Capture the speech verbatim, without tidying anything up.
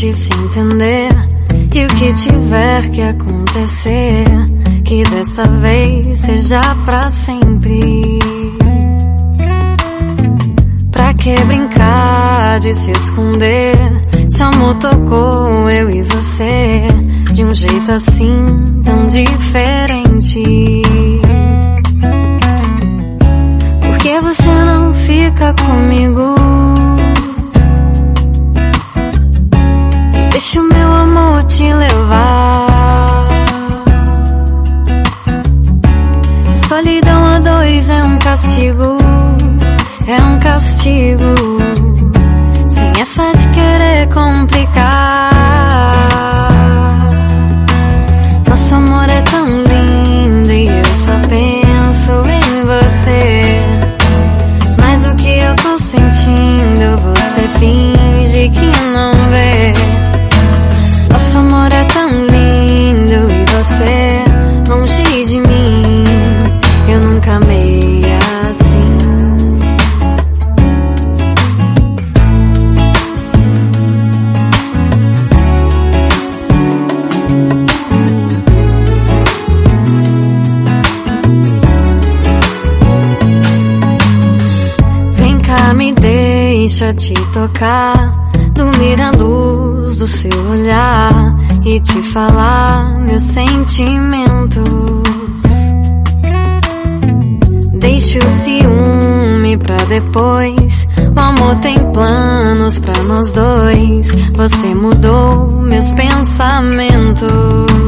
tente se entender. E o que tiver que acontecer, que dessa vez seja pra sempre. Pra que brincar de se esconder? Se o amor tocou eu e você de um jeito assim tão diferente. Por que você não fica comigo? Deixa o meu amor te levar. Solidão a dois é um castigo, é um castigo. Sem essa de querer complicar. Nosso amor é tão lindo e eu só penso em você. Mas o que eu tô sentindo você finge que não vê. Nosso amor é tão lindo e você longe de mim. Eu nunca amei assim. Vem cá, me deixa te tocar, dormir à luz do seu olhar e te falar meus sentimentos. Deixa o ciúme pra depois. O amor tem planos pra nós dois. Você mudou meus pensamentos.